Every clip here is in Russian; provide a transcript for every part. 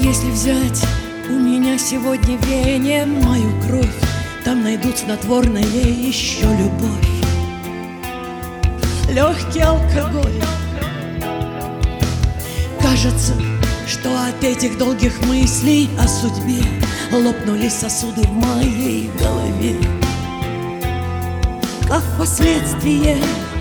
Если взять у меня сегодня вене мою кровь, там найдут снотворное еще любовь, легкий алкоголь. Кажется, что от этих долгих мыслей о судьбе лопнули сосуды в моей голове. Как последствие,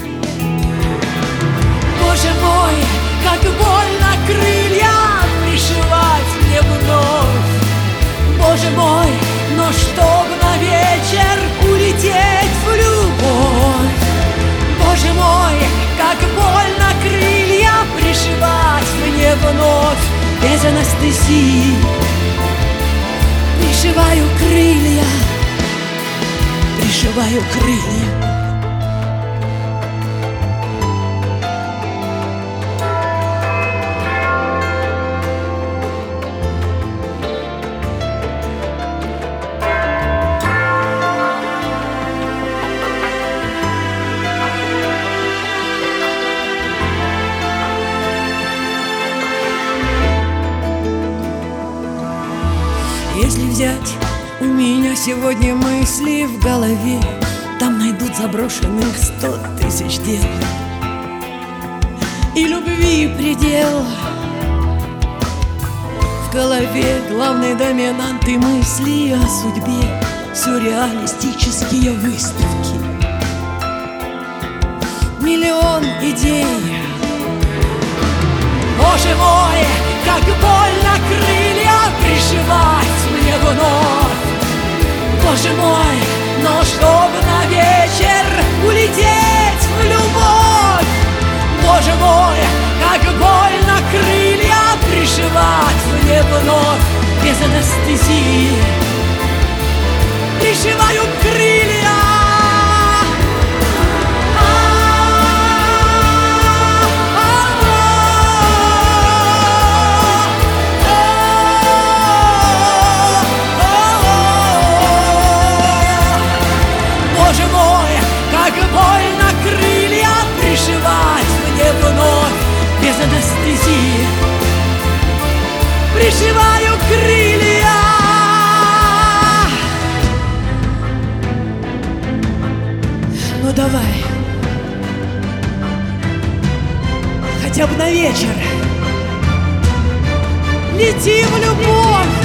Боже мой, как больно крылья пришивать мне вновь. Боже мой, но чтоб на вечер улететь в любовь. Боже мой, как больно крылья пришивать мне вновь. Без анестезии пришиваю крылья, пришиваю крылья. Если взять у меня сегодня мысли в голове, там найдут заброшенных 100 000 дел и любви предел. В голове главные доминанты мысли о судьбе, сюрреалистические выставки, миллион идей. Боже мой, как больно крылья пришивать мне вновь. Боже мой, но чтоб на вечер улететь в любовь. Боже мой, как больно крылья пришивать мне вновь. Без анестезии пришиваю крылья. Боже мой, как больно крылья пришивать мне вновь. Без анестезии пришиваю крылья. Ну давай, хотя бы на вечер лети в любовь.